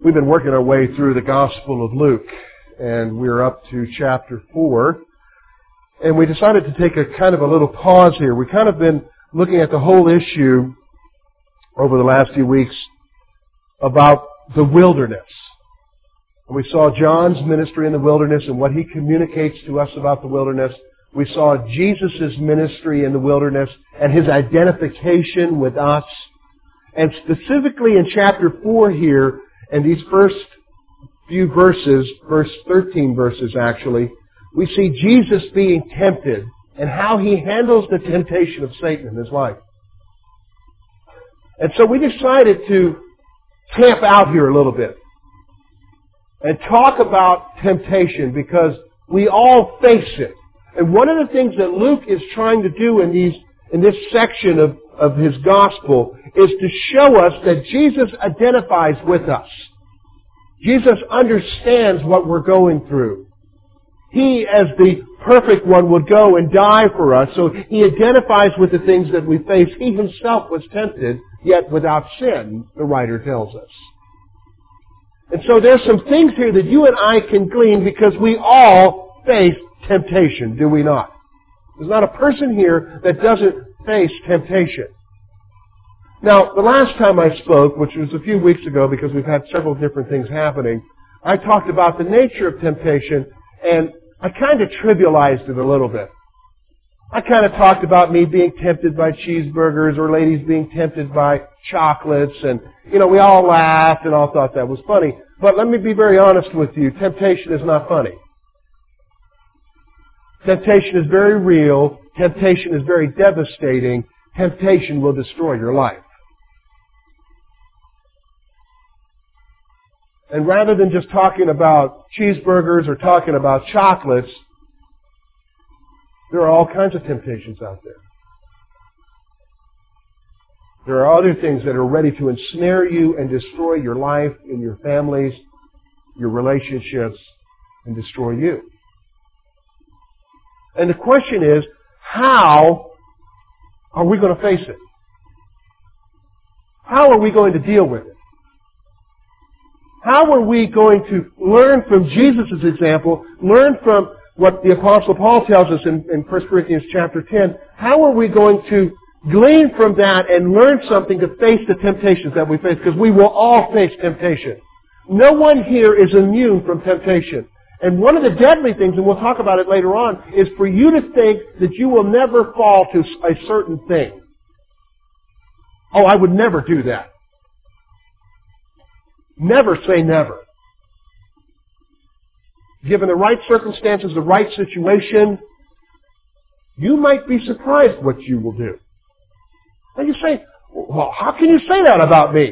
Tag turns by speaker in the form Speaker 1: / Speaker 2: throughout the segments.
Speaker 1: We've been working our way through the Gospel of Luke, and we're up to chapter 4. And we decided to take a kind of a little pause here. We've kind of been looking at the whole issue over the last few weeks about the wilderness. And we saw John's ministry in the wilderness and what he communicates to us about the wilderness. We saw Jesus' ministry in the wilderness and his identification with us. And specifically in chapter 4 here, and these first few verses, verse 13 verses actually, we see Jesus being tempted and how he handles the temptation of Satan in his life. And so we decided to camp out here a little bit and talk about temptation because we all face it. And one of the things that Luke is trying to do in this section of his gospel is to show us that Jesus identifies with us. Jesus understands what we're going through. He, as the perfect one, would go and die for us, so he identifies with the things that we face. He himself was tempted, yet without sin, the writer tells us. And so there's some things here that you and I can glean because we all face temptation, do we not? There's not a person here that doesn't face temptation. Now, the last time I spoke, which was a few weeks ago because we've had several different things happening, I talked about the nature of temptation and I kind of trivialized it a little bit. I kind of talked about me being tempted by cheeseburgers or ladies being tempted by chocolates and, we all laughed and all thought that was funny. But let me be very honest with you, temptation is not funny. Temptation is very real. Temptation is very devastating. Temptation will destroy your life. And rather than just talking about cheeseburgers or talking about chocolates, there are all kinds of temptations out there. There are other things that are ready to ensnare you and destroy your life and your families, your relationships, and destroy you. And the question is, how are we going to face it? How are we going to deal with it? How are we going to learn from Jesus' example, learn from what the Apostle Paul tells us in 1 Corinthians chapter 10? How are we going to glean from that and learn something to face the temptations that we face? Because we will all face temptation. No one here is immune from temptation. And one of the deadly things, and we'll talk about it later on, is for you to think that you will never fall to a certain thing. Oh, I would never do that. Never say never. Given the right circumstances, the right situation, you might be surprised what you will do. And you say, well, how can you say that about me?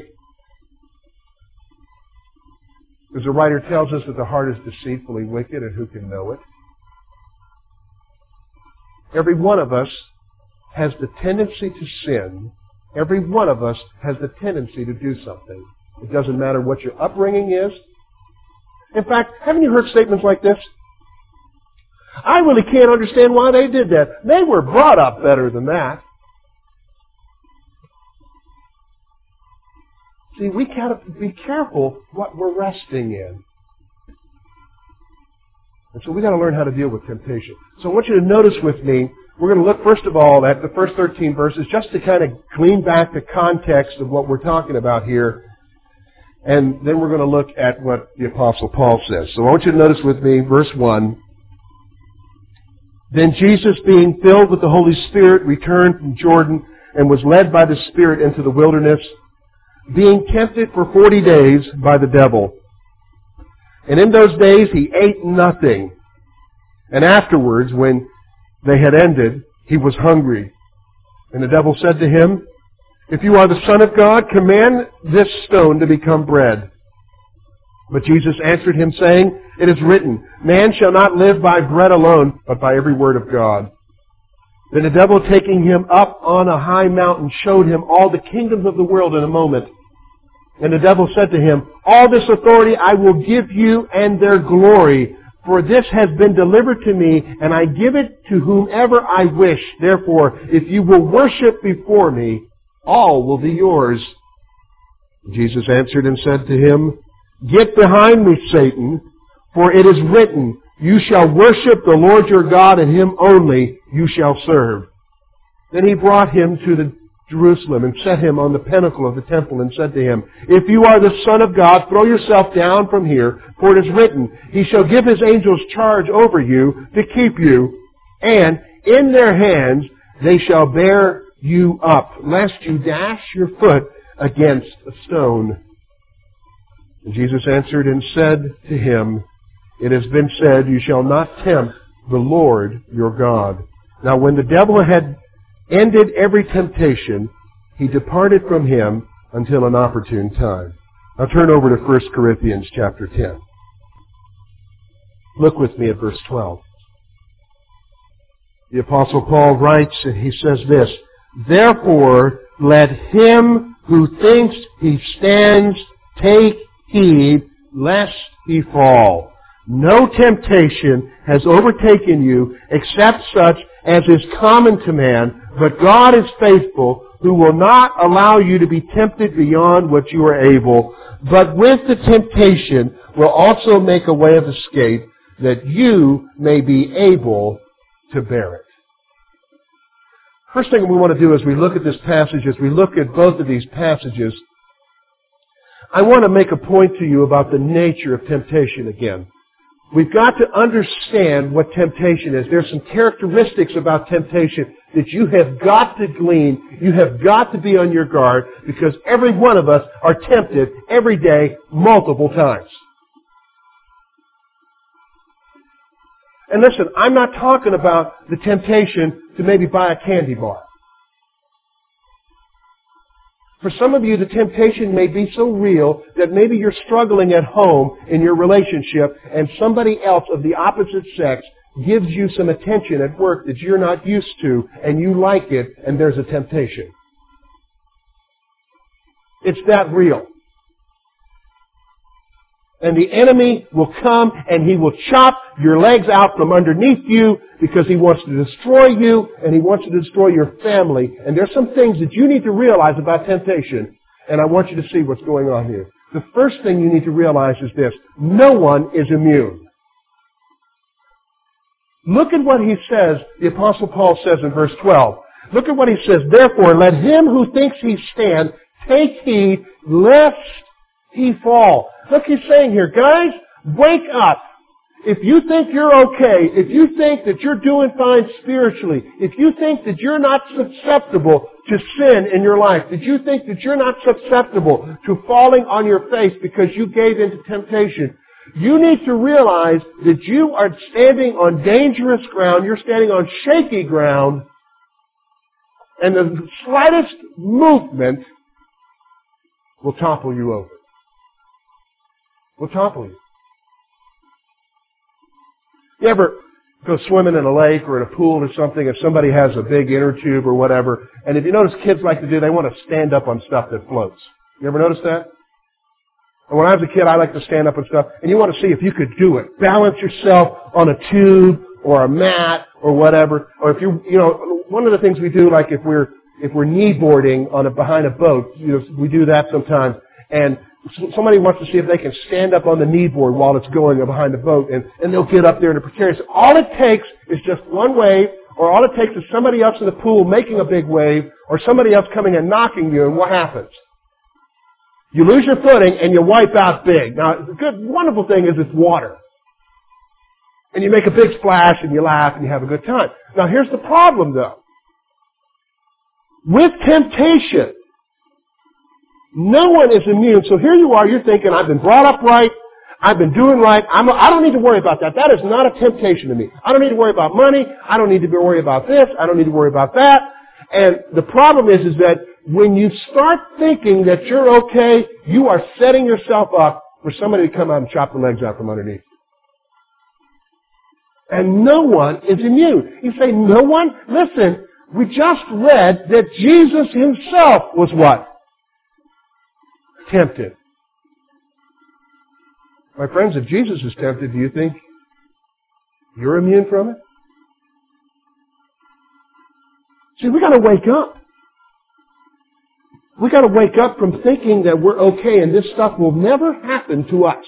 Speaker 1: As the writer tells us that the heart is deceitfully wicked, and who can know it? Every one of us has the tendency to sin. Every one of us has the tendency to do something. It doesn't matter what your upbringing is. In fact, haven't you heard statements like this? I really can't understand why they did that. They were brought up better than that. See, we got to be careful what we're resting in. And so we got to learn how to deal with temptation. So I want you to notice with me, we're going to look first of all at the first 13 verses just to kind of glean back the context of what we're talking about here. And then we're going to look at what the Apostle Paul says. So I want you to notice with me, verse 1. Then Jesus, being filled with the Holy Spirit, returned from Jordan and was led by the Spirit into the wilderness, being tempted for 40 days by the devil. And in those days he ate nothing. And afterwards, when they had ended, he was hungry. And the devil said to him, If you are the Son of God, command this stone to become bread. But Jesus answered him, saying, It is written, Man shall not live by bread alone, but by every word of God. Then the devil, taking him up on a high mountain, showed him all the kingdoms of the world in a moment. And the devil said to him, All this authority I will give you and their glory, for this has been delivered to me, and I give it to whomever I wish. Therefore, if you will worship before me, all will be yours. Jesus answered and said to him, "Get behind me, Satan, for it is written, you shall worship the Lord your God, and Him only you shall serve." Then he brought him to Jerusalem and set him on the pinnacle of the temple and said to him, "If you are the Son of God, throw yourself down from here, for it is written, He shall give His angels charge over you to keep you, and in their hands they shall bear you up, lest you dash your foot against a stone." And Jesus answered and said to him, "It has been said, you shall not tempt the Lord your God." Now when the devil had ended every temptation, he departed from him until an opportune time. Now turn over to 1 Corinthians chapter 10. Look with me at verse 12. The Apostle Paul writes, and he says this, "Therefore let him who thinks he stands take heed lest he fall. No temptation has overtaken you except such as is common to man, but God is faithful, who will not allow you to be tempted beyond what you are able, but with the temptation will also make a way of escape, that you may be able to bear it." First thing we want to do as we look at this passage, as we look at both of these passages, I want to make a point to you about the nature of temptation again. We've got to understand what temptation is. There's some characteristics about temptation that you have got to glean. You have got to be on your guard, because every one of us are tempted every day, multiple times. And listen, I'm not talking about the temptation to maybe buy a candy bar. For some of you, the temptation may be so real that maybe you're struggling at home in your relationship, and somebody else of the opposite sex gives you some attention at work that you're not used to, and you like it, and there's a temptation. It's that real. And the enemy will come and he will chop your legs out from underneath you, because he wants to destroy you and he wants to destroy your family. And there's some things that you need to realize about temptation, and I want you to see what's going on here. The first thing you need to realize is this: no one is immune. Look at what he says, the Apostle Paul says in verse 12. Look at what he says, "Therefore let him who thinks he stand take heed lest he fall." Look, he's saying here, guys, wake up. If you think you're okay, if you think that you're doing fine spiritually, if you think that you're not susceptible to sin in your life, if you think that you're not susceptible to falling on your face because you gave into temptation, you need to realize that you are standing on dangerous ground, you're standing on shaky ground, and the slightest movement will topple you over. Will topple you. You ever go swimming in a lake or in a pool or something, if somebody has a big inner tube or whatever, and if you notice kids like to do, they want to stand up on stuff that floats. You ever notice that? And when I was a kid, I liked to stand up on stuff, and you want to see if you could do it. Balance yourself on a tube or a mat or whatever. Or if one of the things we do, like if we're kneeboarding behind a boat, we do that sometimes. And somebody wants to see if they can stand up on the kneeboard while it's going behind the boat, and they'll get up there in a precarious. All it takes is just one wave, or all it takes is somebody else in the pool making a big wave, or somebody else coming and knocking you, and what happens? You lose your footing and you wipe out big. Now, the wonderful thing is it's water. And you make a big splash and you laugh and you have a good time. Now, here's the problem, though. With temptation, no one is immune. So here you are, you're thinking, I've been brought up right, I've been doing right, I don't need to worry about that. That is not a temptation to me. I don't need to worry about money, I don't need to worry about this, I don't need to worry about that. And the problem is that when you start thinking that you're okay, you are setting yourself up for somebody to come out and chop the legs out from underneath. And no one is immune. You say, no one? Listen, we just read that Jesus himself was what? Tempted. My friends, if Jesus is tempted, do you think you're immune from it? See, we got to wake up. We got to wake up from thinking that we're okay and this stuff will never happen to us.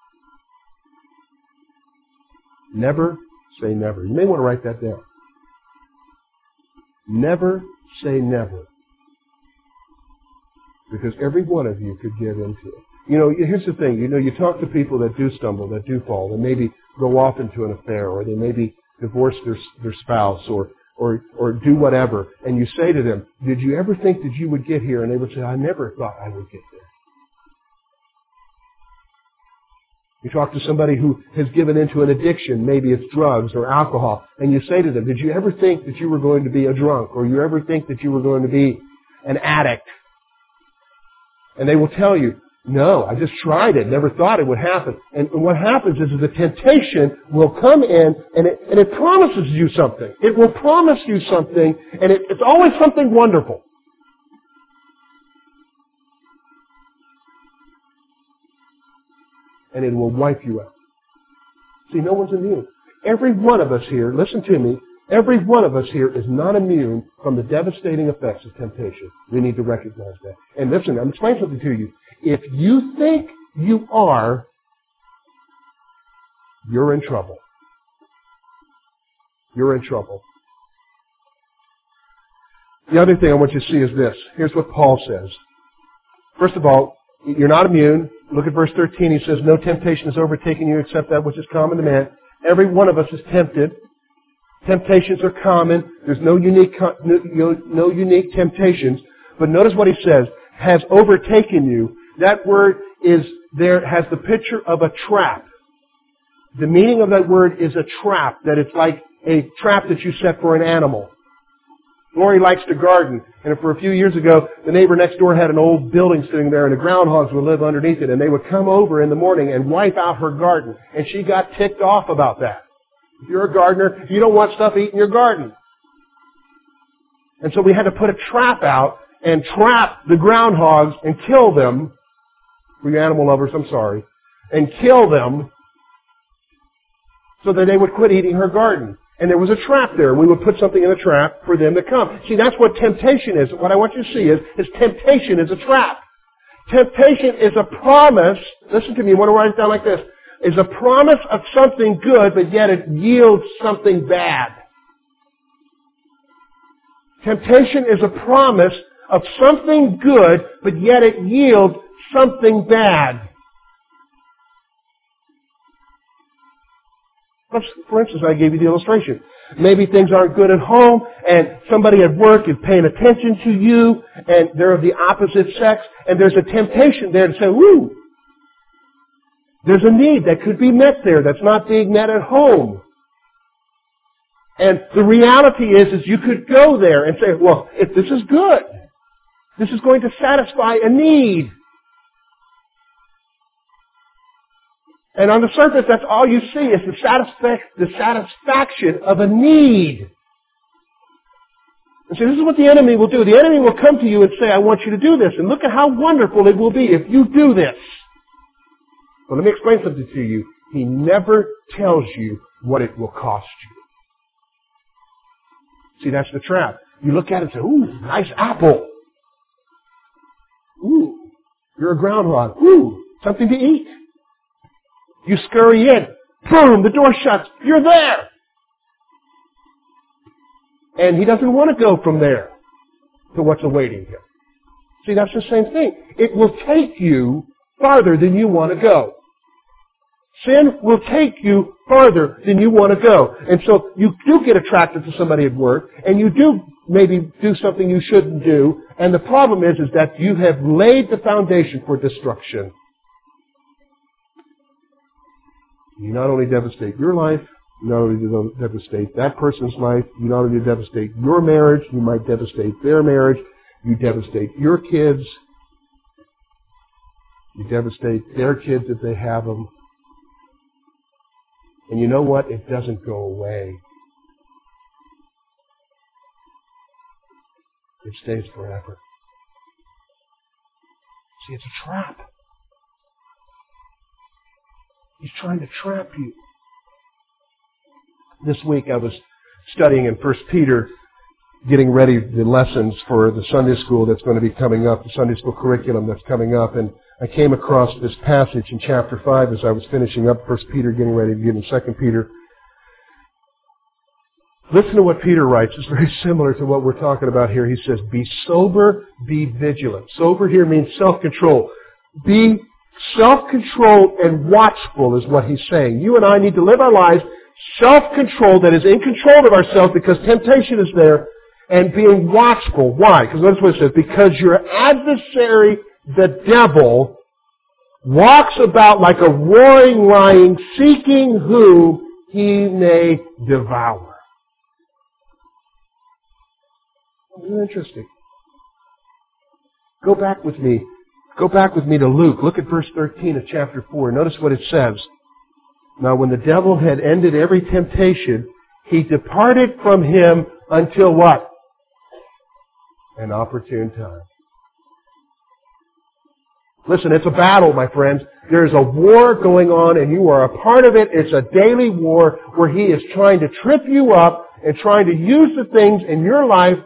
Speaker 1: Never say never. You may want to write that down. Never say never. Because every one of you could get into it. You know, here's the thing. You know, you talk to people that do stumble, that do fall, that maybe go off into an affair, or they maybe divorce their spouse, or do whatever, and you say to them, did you ever think that you would get here? And they would say, I never thought I would get there. You talk to somebody who has given into an addiction, maybe it's drugs or alcohol, and you say to them, did you ever think that you were going to be a drunk, or you ever think that you were going to be an addict? And they will tell you, no, I just tried it, never thought it would happen. And what happens is the temptation will come in and it promises you something. It will promise you something, and it's always something wonderful. And it will wipe you out. See, no one's immune. Every one of us here, listen to me, every one of us here is not immune from the devastating effects of temptation. We need to recognize that. And listen, I'm explaining something to you. If you think you are, you're in trouble. You're in trouble. The other thing I want you to see is this. Here's what Paul says. First of all, you're not immune. Look at verse 13. He says, no temptation has overtaken you except that which is common to man. Every one of us is tempted. Temptations are common. There's no unique temptations. But notice what he says, has overtaken you. That word is there, has the picture of a trap. The meaning of that word is a trap, that it's like a trap that you set for an animal. Lori likes to garden, and for a few years ago, the neighbor next door had an old building sitting there, and the groundhogs would live underneath it, and they would come over in the morning and wipe out her garden, and she got ticked off about that. If you're a gardener, you don't want stuff eating your garden. And so we had to put a trap out and trap the groundhogs and kill them. For you animal lovers, I'm sorry. And kill them so that they would quit eating her garden. And there was a trap there. We would put something in a trap for them to come. See, that's what temptation is. What I want you to see is temptation is a trap. Temptation is a promise. Listen to me. I want to write it down like this. Is a promise of something good, but yet it yields something bad. Temptation is a promise of something good, but yet it yields something bad. For instance, I gave you the illustration. Maybe things aren't good at home, and somebody at work is paying attention to you, and they're of the opposite sex, and there's a temptation there to say, woo! There's a need that could be met there that's not being met at home. And the reality is you could go there and say, well, if this is good, this is going to satisfy a need. And on the surface, that's all you see is the satisfaction of a need. And so this is what the enemy will do. The enemy will come to you and say, I want you to do this. And look at how wonderful it will be if you do this. Well, let me explain something to you. He never tells you what it will cost you. See, that's the trap. You look at it and say, ooh, nice apple. Ooh, you're a groundhog. Ooh, something to eat. You scurry in. Boom, the door shuts. You're there. And he doesn't want to go from there to what's awaiting him. See, that's the same thing. It will take you farther than you want to go. Sin will take you farther than you want to go. And so you do get attracted to somebody at work, and you do maybe do something you shouldn't do, and the problem is that you have laid the foundation for destruction. You not only devastate your life, you not only devastate that person's life, you not only devastate your marriage, you might devastate their marriage, you devastate your kids, you devastate their kids if they have them. And you know what? It doesn't go away. It stays forever. See, it's a trap. He's trying to trap you. This week I was studying in 1 Peter getting ready the lessons for the Sunday school that's going to be coming up, the Sunday school curriculum that's coming up, and I came across this passage in chapter 5 as I was finishing up 1 Peter, getting ready to get in 2 Peter. Listen to what Peter writes. It's very similar to what we're talking about here. He says, be sober, be vigilant. Sober here means self-control. Be self-controlled and watchful is what he's saying. You and I need to live our lives self-controlled, that is in control of ourselves because temptation is there, and being watchful. Why? Because notice what it says. Because your adversary, the devil, walks about like a roaring lion, seeking whom he may devour. Isn't that interesting? Go back with me. Go back with me to Luke. Look at verse 13 of chapter 4. Notice what it says. Now when the devil had ended every temptation, he departed from him until what? An opportune time. Listen, it's a battle, my friends. There's a war going on and you are a part of it. It's a daily war where he is trying to trip you up and trying to use the things in your life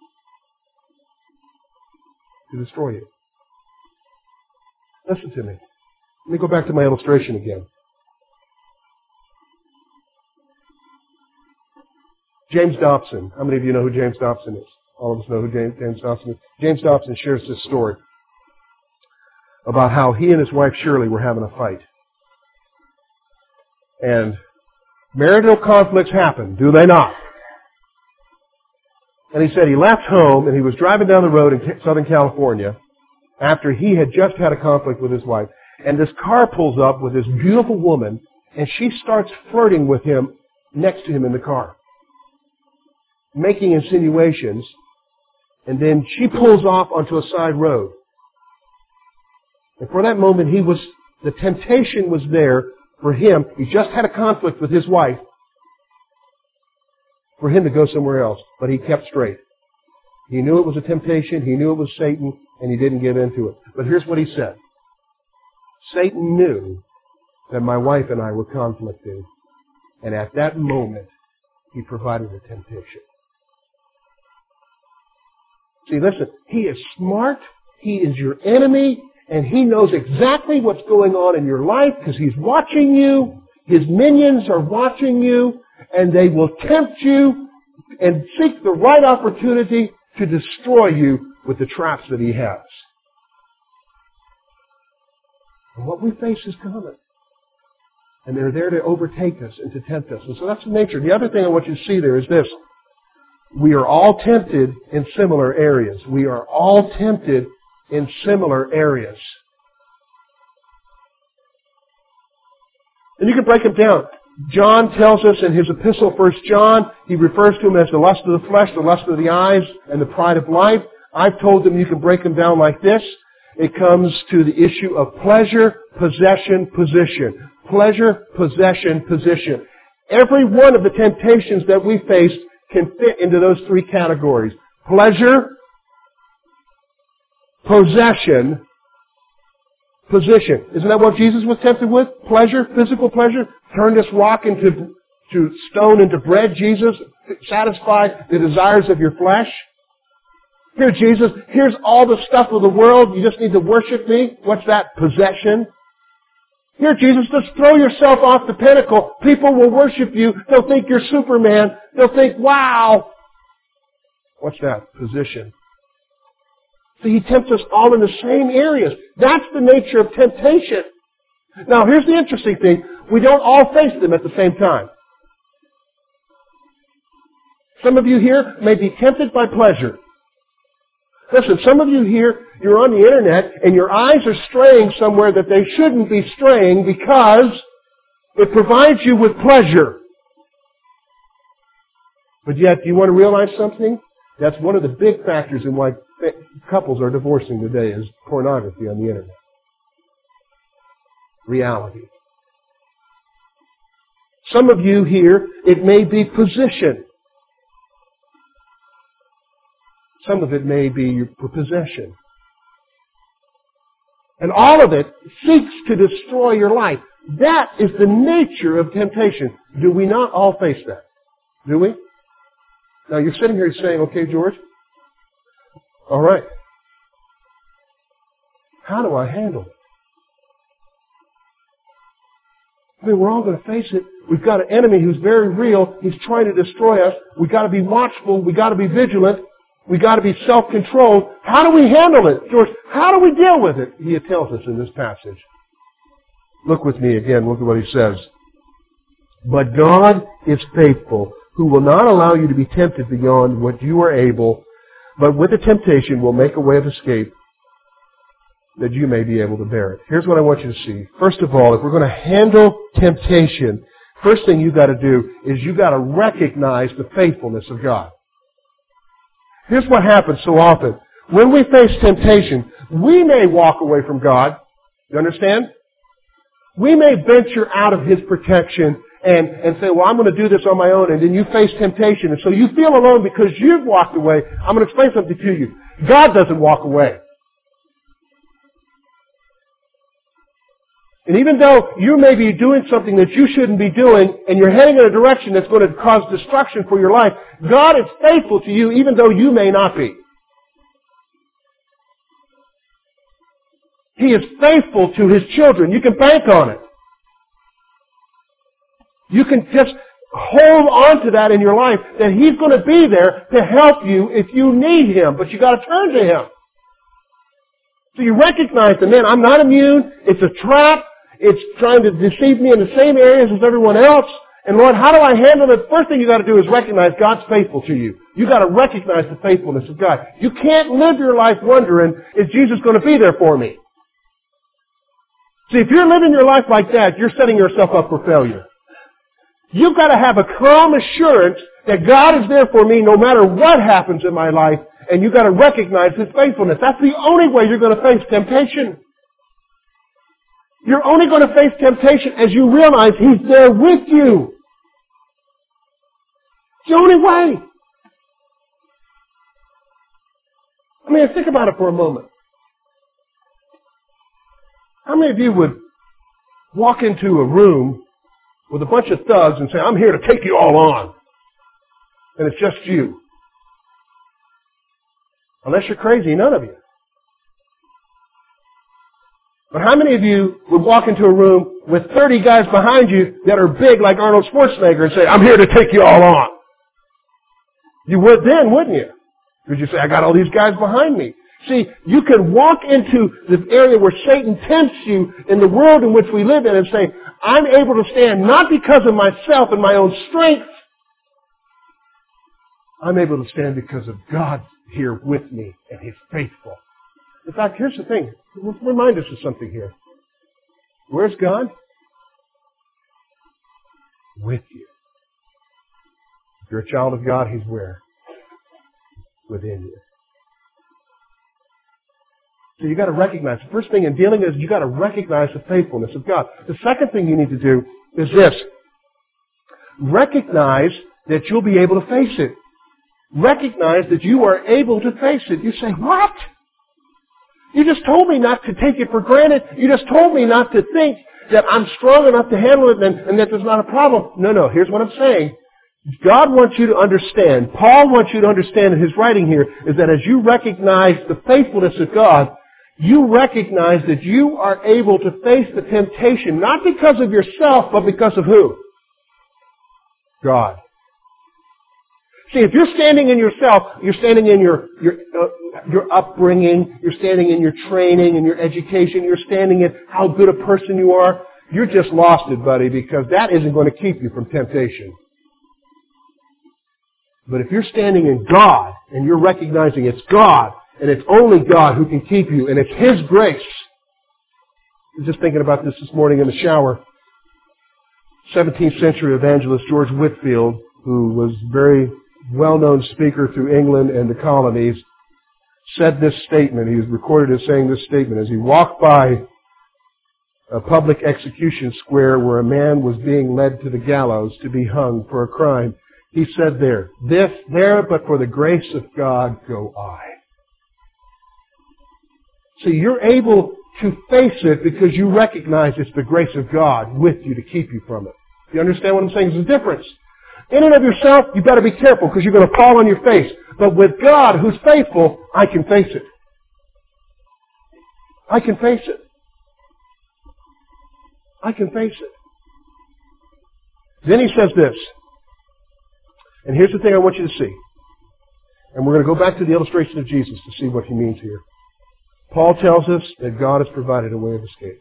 Speaker 1: to destroy you. Listen to me. Let me go back to my illustration again. James Dobson. How many of you know who James Dobson is? All of us know who James Dobson is. James Dobson shares this story about how he and his wife Shirley were having a fight. And marital conflicts happen, do they not? And he said he left home and he was driving down the road in Southern California after he had just had a conflict with his wife. And this car pulls up with this beautiful woman and she starts flirting with him next to him in the car, making insinuations, and then she pulls off onto a side road. And for that moment the temptation was there for him. He just had a conflict with his wife, for him to go somewhere else, but he kept straight. He knew it was a temptation, he knew it was Satan, and he didn't give in to it. But here's what he said. Satan knew that my wife and I were conflicting, and at that moment, he provided the temptation. See, listen, he is smart, he is your enemy, and he knows exactly what's going on in your life because he's watching you, his minions are watching you, and they will tempt you and seek the right opportunity to destroy you with the traps that he has. And what we face is coming. And they're there to overtake us and to tempt us. And so that's the nature. The other thing I want you to see there is this. We are all tempted in similar areas. We are all tempted in similar areas. And you can break them down. John tells us in his epistle, 1 John, he refers to them as the lust of the flesh, the lust of the eyes, and the pride of life. I've told them you can break them down like this. It comes to the issue of pleasure, possession, position. Pleasure, possession, position. Every one of the temptations that we face can fit into those three categories. Pleasure, possession, position. Isn't that what Jesus was tempted with? Pleasure, physical pleasure. Turn this rock into stone into bread, Jesus. Satisfy the desires of your flesh. Here, Jesus, here's all the stuff of the world. You just need to worship me. What's that? Possession. Here, Jesus, just throw yourself off the pinnacle. People will worship you. They'll think you're Superman. They'll think, wow. What's that? Position. So he tempts us all in the same areas. That's the nature of temptation. Now, here's the interesting thing. We don't all face them at the same time. Some of you here may be tempted by pleasure. Listen, some of you here, you're on the internet and your eyes are straying somewhere that they shouldn't be straying because it provides you with pleasure. But yet, do you want to realize something? That's one of the big factors in why couples are divorcing today is pornography on the internet. Reality. Some of you here, it may be position. Some of it may be your possession. And all of it seeks to destroy your life. That is the nature of temptation. Do we not all face that? Do we? Now you're sitting here saying, okay, George, all right, how do I handle it? I mean, we're all going to face it. We've got an enemy who's very real. He's trying to destroy us. We've got to be watchful. We've got to be vigilant. We've got to be self-controlled. How do we handle it, George? How do we deal with it? He tells us in this passage. Look with me again. Look at what he says. But God is faithful, who will not allow you to be tempted beyond what you are able, but with the temptation will make a way of escape, that you may be able to bear it. Here's what I want you to see. First of all, if we're going to handle temptation, first thing you've got to do is you've got to recognize the faithfulness of God. Here's what happens so often. When we face temptation, we may walk away from God. You understand? We may venture out of His protection and say, well, I'm going to do this on my own, and then you face temptation, and so you feel alone because you've walked away. I'm going to explain something to you. God doesn't walk away. And even though you may be doing something that you shouldn't be doing, and you're heading in a direction that's going to cause destruction for your life, God is faithful to you even though you may not be. He is faithful to His children. You can bank on it. You can just hold on to that in your life, that He's going to be there to help you if you need Him, but you got to turn to Him. So you recognize that, man, I'm not immune. It's a trap. It's trying to deceive me in the same areas as everyone else. And Lord, how do I handle it? First thing you got to do is recognize God's faithful to you. You got to recognize the faithfulness of God. You can't live your life wondering, is Jesus going to be there for me? See, if you're living your life like that, you're setting yourself up for failure. You've got to have a calm assurance that God is there for me no matter what happens in my life, and you've got to recognize His faithfulness. That's the only way you're going to face temptation. You're only going to face temptation as you realize He's there with you. It's the only way. I mean, think about it for a moment. How many of you would walk into a room with a bunch of thugs and say, I'm here to take you all on, and it's just you? Unless you're crazy, none of you. But how many of you would walk into a room with 30 guys behind you that are big like Arnold Schwarzenegger and say, I'm here to take you all on? You would then, wouldn't you? Because you say, I got all these guys behind me. See, you can walk into the area where Satan tempts you in the world in which we live in and say, I'm able to stand not because of myself and my own strength. I'm able to stand because of God here with me, and He's faithful. In fact, here's the thing. Remind us of something here. Where's God? With you. If you're a child of God, He's where? Within you. So you got to recognize, the first thing in dealing is you got to recognize the faithfulness of God. The second thing you need to do is this. Recognize that you'll be able to face it. Recognize that you are able to face it. You say, what? You just told me not to take it for granted. You just told me not to think that I'm strong enough to handle it and that there's not a problem. No. Here's what I'm saying. God wants you to understand, Paul wants you to understand in his writing here, is that as you recognize the faithfulness of God, you recognize that you are able to face the temptation, not because of yourself, but because of who? God. See, if you're standing in yourself, you're standing in your upbringing, you're standing in your training and your education, you're standing in how good a person you are, you're just lost it, buddy, because that isn't going to keep you from temptation. But if you're standing in God, and you're recognizing it's God, and it's only God who can keep you, and it's His grace. I was just thinking about this morning in the shower. 17th century evangelist George Whitefield, who was a very well-known speaker through England and the colonies, said this statement. He was recorded as saying this statement as he walked by a public execution square where a man was being led to the gallows to be hung for a crime. He said there, but for the grace of God go I. See, you're able to face it because you recognize it's the grace of God with you to keep you from it. You understand what I'm saying? There's a difference. In and of yourself, you better be careful because you're going to fall on your face. But with God, who's faithful, I can face it. I can face it. I can face it. Then he says this. And here's the thing I want you to see. And we're going to go back to the illustration of Jesus to see what he means here. Paul tells us that God has provided a way of escape.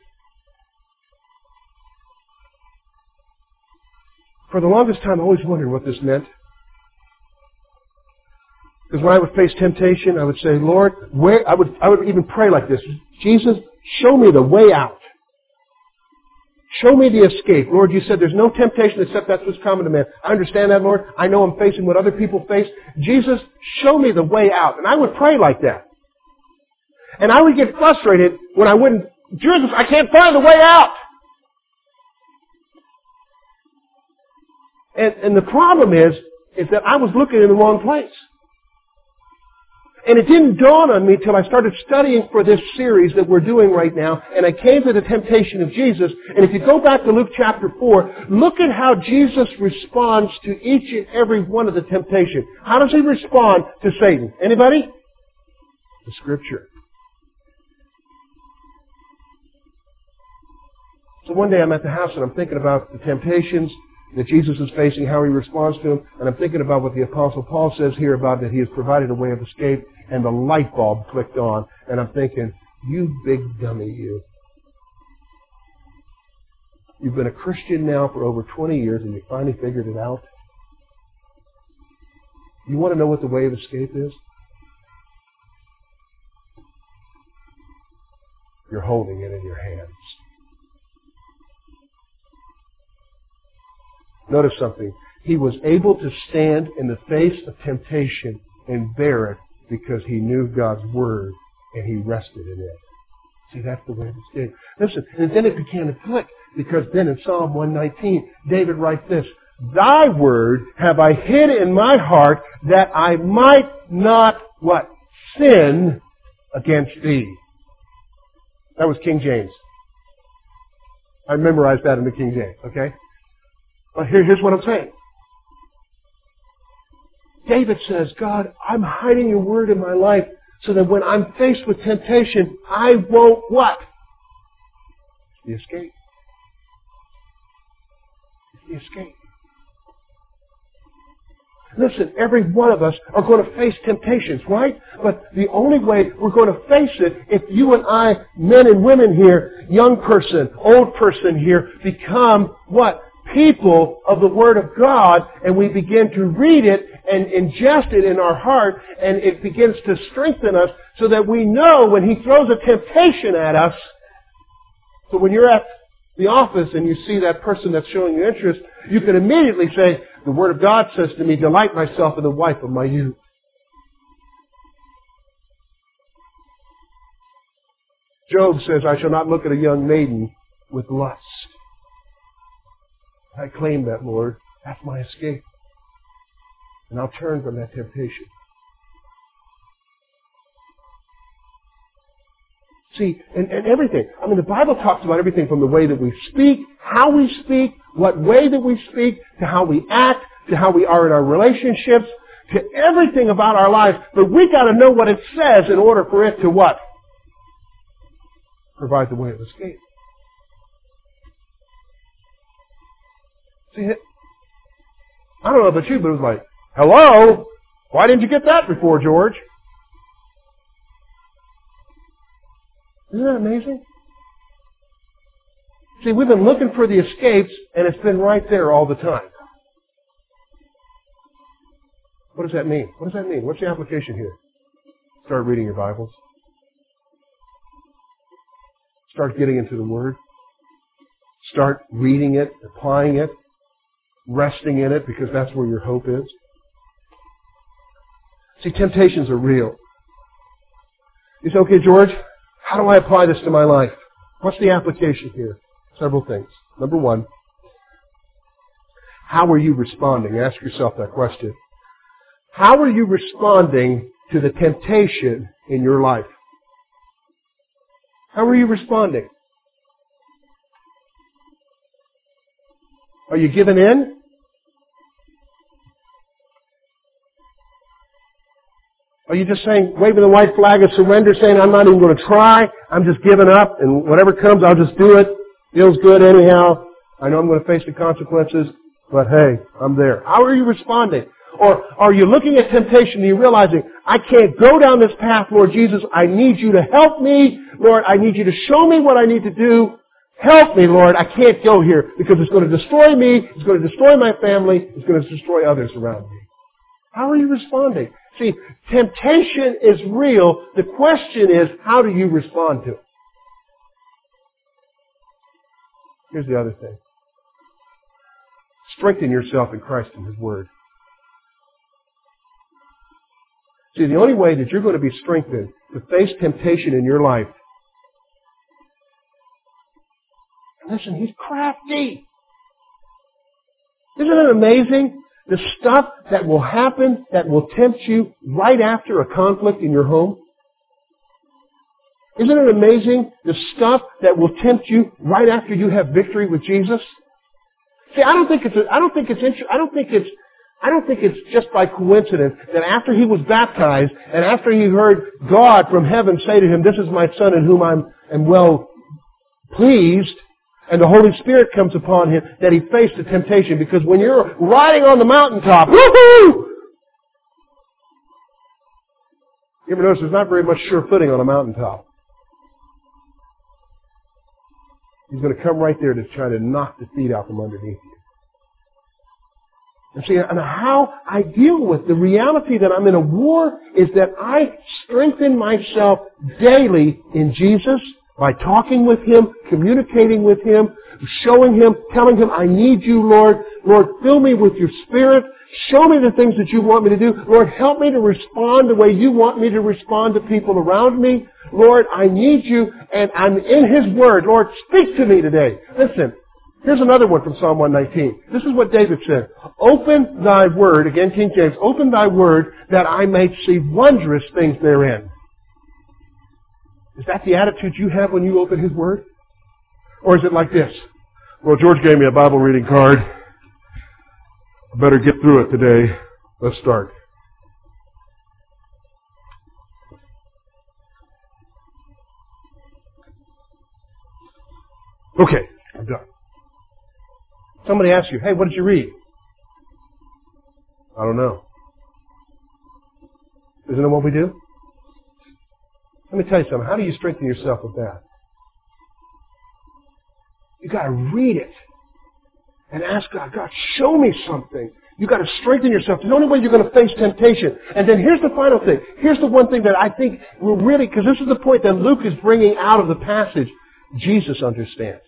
Speaker 1: For the longest time, I always wondered what this meant. Because when I would face temptation, I would say, Lord, I would even pray like this. Jesus, show me the way out. Show me the escape. Lord, you said there's no temptation except that's what's common to man. I understand that, Lord. I know I'm facing what other people face. Jesus, show me the way out. And I would pray like that. And I would get frustrated when I wouldn't, Jesus, I can't find the way out. And the problem is that I was looking in the wrong place. And it didn't dawn on me till I started studying for this series that we're doing right now, and I came to the temptation of Jesus. And if you go back to Luke chapter 4, look at how Jesus responds to each and every one of the temptations. How does he respond to Satan? Anybody? The Scripture. So one day I'm at the house and I'm thinking about the temptations that Jesus is facing, how he responds to them, and I'm thinking about what the Apostle Paul says here about that he has provided a way of escape, and the light bulb clicked on, and I'm thinking, you big dummy, you. You've been a Christian now for over 20 years and you finally figured it out? You want to know what the way of escape is? You're holding it in your hands. Notice something. He was able to stand in the face of temptation and bear it because he knew God's Word and he rested in it. See, that's the way of escape. Listen, and then it began to click because then in Psalm 119, David writes this, Thy Word have I hid in my heart that I might not, what? Sin against Thee. That was King James. I memorized that in the King James, okay? But here's what I'm saying. David says, God, I'm hiding your word in my life so that when I'm faced with temptation, I won't what? The escape. The escape. Listen, every one of us are going to face temptations, right? But the only way we're going to face it if you and I, men and women here, young person, old person here, become what? People of the Word of God, and we begin to read it and ingest it in our heart, and it begins to strengthen us so that we know when He throws a temptation at us. So when you're at the office and you see that person that's showing you interest, you can immediately say, the Word of God says to me, delight myself in the wife of my youth. Job says, I shall not look at a young maiden with lust. I claim that, Lord. That's my escape. And I'll turn from that temptation. See, and everything. I mean, the Bible talks about everything from the way that we speak, how we speak, what way that we speak, to how we act, to how we are in our relationships, to everything about our lives. But we got to know what it says in order for it to what? Provide the way of escape. See, I don't know about you, but it was like, hello? Why didn't you get that before, George? Isn't that amazing? See, we've been looking for the escapes, and it's been right there all the time. What does that mean? What does that mean? What's the application here? Start reading your Bibles. Start getting into the Word. Start reading it, applying it, resting in it, because that's where your hope is. See, temptations are real. You say, okay, George, how do I apply this to my life? What's the application here? Several things. Number one, how are you responding? Ask yourself that question. How are you responding to the temptation in your life? How are you responding? Are you giving in? you just saying, waving the white flag of surrender, saying, I'm not even going to try, I'm just giving up, and whatever comes, I'll just do it. Feels good anyhow. I know I'm going to face the consequences, but hey, I'm there. How are you responding? Or are you looking at temptation and you're realizing, I can't go down this path, Lord Jesus, I need you to help me. Lord, I need you to show me what I need to do. Help me, Lord, I can't go here because it's going to destroy me, it's going to destroy my family, it's going to destroy others around me. How are you responding? See, temptation is real. The question is, how do you respond to it? Here's the other thing. Strengthen yourself in Christ and His Word. See, the only way that you're going to be strengthened to face temptation in your life. Listen, He's crafty. Isn't it amazing? The stuff that will happen, that will tempt you right after a conflict in your home. Isn't it amazing? The stuff that will tempt you right after you have victory with Jesus. See, I don't think it's just by coincidence that after he was baptized and after he heard God from heaven say to him, "This is my Son in whom I am well pleased," and the Holy Spirit comes upon him, that he faced the temptation. Because when you're riding on the mountaintop, woohoo! You ever notice there's not very much sure footing on a mountaintop? He's going to come right there to try to knock the feet out from underneath you. And see, and how I deal with the reality that I'm in a war is that I strengthen myself daily in Jesus by talking with Him, communicating with Him, showing Him, telling Him, I need you, Lord. Lord, fill me with your Spirit. Show me the things that you want me to do. Lord, help me to respond the way you want me to respond to people around me. Lord, I need you, and I'm in His Word. Lord, speak to me today. Listen, here's another one from Psalm 119. This is what David said. Open thy word, again King James, open thy word that I may see wondrous things therein. Is that the attitude you have when you open His Word? Or is it like this? Well, George gave me a Bible reading card. I better get through it today. Let's start. Okay, I'm done. Somebody asks you, hey, what did you read? I don't know. Isn't it what we do? Let me tell you something. How do you strengthen yourself with that? You've got to read it and ask God, God, show me something. You've got to strengthen yourself. It's the only way you're going to face temptation. And then here's the final thing. Here's the one thing that I think will really, because this is the point that Luke is bringing out of the passage. Jesus understands.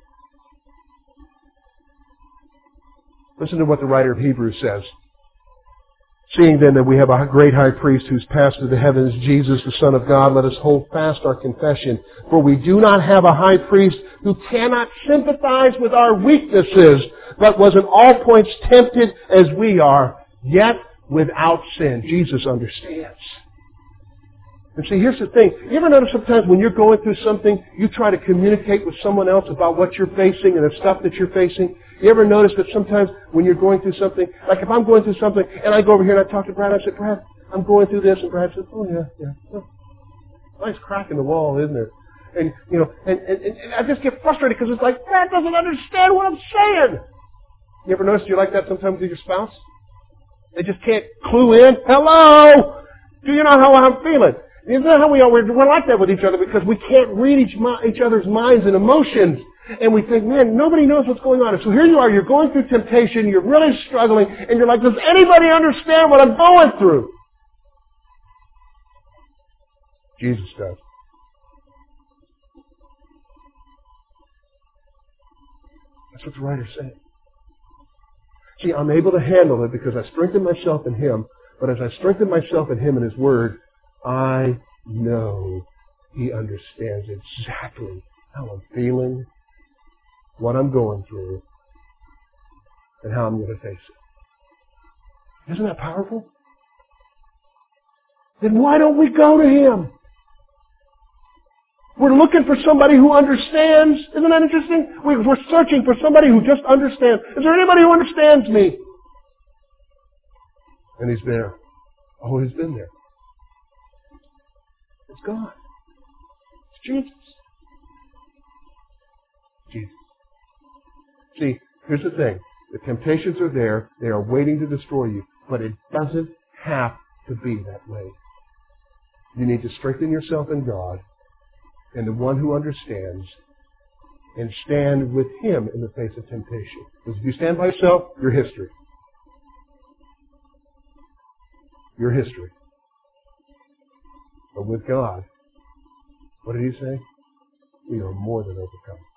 Speaker 1: Listen to what the writer of Hebrews says. Seeing then that we have a great high priest who's passed through the heavens, Jesus, the Son of God, let us hold fast our confession. For we do not have a high priest who cannot sympathize with our weaknesses, but was in all points tempted as we are, yet without sin. Jesus understands. And see, here's the thing. You ever notice sometimes when you're going through something, you try to communicate with someone else about what you're facing and the stuff that you're facing? You ever notice that sometimes when you're going through something, like if I'm going through something and I go over here and I talk to Brad, I say, Brad, I'm going through this, and Brad says, oh yeah. Oh, nice crack in the wall, isn't there? And, you know, and I just get frustrated because it's like, Brad doesn't understand what I'm saying. You ever notice you're like that sometimes with your spouse? They just can't clue in. Hello! Do you know how I'm feeling? Isn't that how we are? We're like that with each other because we can't read each other's minds and emotions. And we think, man, nobody knows what's going on. And so here you are, you're going through temptation, you're really struggling, and you're like, does anybody understand what I'm going through? Jesus does. That's what the writer's saying. See, I'm able to handle it because I strengthen myself in Him, but as I strengthen myself in Him and His Word, I know He understands exactly how I'm feeling, what I'm going through, and how I'm going to face it. Isn't that powerful? Then why don't we go to Him? We're looking for somebody who understands. Isn't that interesting? We're searching for somebody who just understands. Is there anybody who understands me? And He's there. Oh, He's been there. It's God. It's Jesus. Jesus. See, here's the thing. The temptations are there. They are waiting to destroy you. But it doesn't have to be that way. You need to strengthen yourself in God and the one who understands, and stand with Him in the face of temptation. Because if you stand by yourself, you're history. You're history. But with God, what did He say? We are more than overcome.